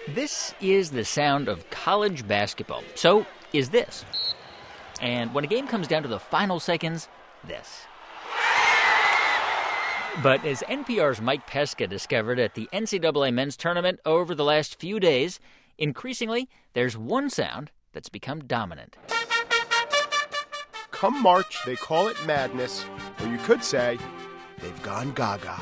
This is the sound of college basketball. So is this. And when a game comes down to the final seconds, this. But as NPR's Mike Pesca discovered at the NCAA men's tournament over the last few days, increasingly, there's one sound that's become dominant. Come March, they call it madness, or you could say, they've gone gaga.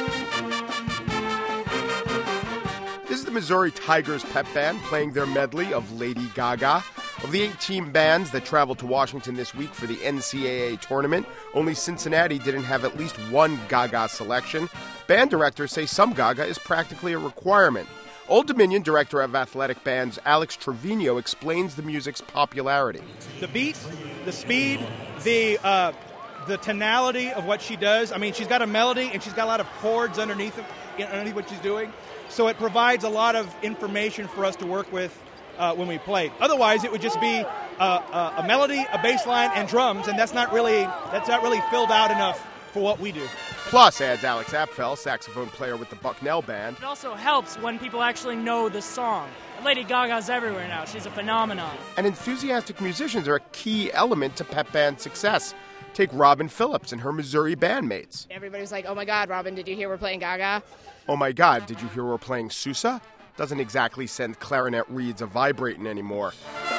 This is the Missouri Tigers pep band playing their medley of Lady Gaga. Of the 18 bands that traveled to Washington this week for the NCAA tournament, only Cincinnati didn't have at least one Gaga selection. Band directors say some Gaga is practically a requirement. Old Dominion director of athletic bands Alex Trevino explains the music's popularity. The beat, the speed, the tonality of what she does. I mean, she's got a melody and she's got a lot of chords underneath what she's doing. So it provides a lot of information for us to work with when we play. Otherwise, it would just be a melody, a bass line, and drums, and that's not really filled out enough for what we do. Plus, adds Alex Apfel, saxophone player with the Bucknell Band, it also helps when people actually know the song. Lady Gaga's everywhere now. She's a phenomenon. And enthusiastic musicians are a key element to pep band success. Take Robin Phillips and her Missouri bandmates. Everybody's like, oh my God, Robin, did you hear we're playing Gaga? Oh my God, did you hear we're playing Sousa? Doesn't exactly send clarinet reeds a-vibrating anymore.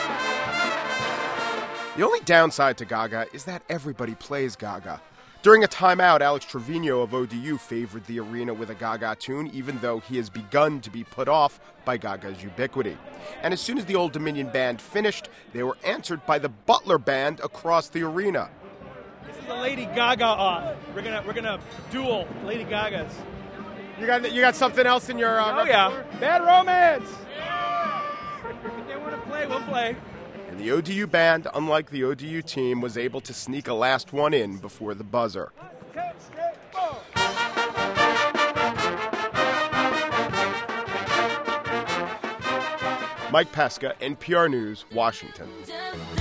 The only downside to Gaga is that everybody plays Gaga. During a timeout, Alex Trevino of ODU favored the arena with a Gaga tune, even though he has begun to be put off by Gaga's ubiquity. And as soon as the Old Dominion Band finished, they were answered by the Butler Band across the arena. This is a Lady Gaga off. We're gonna duel Lady Gagas. You got something else in your oh repertoire? Yeah, Bad Romance. If they want to play, we'll play. And the ODU band, unlike the ODU team, was able to sneak a last one in before the buzzer. Mike Pesca, NPR News, Washington.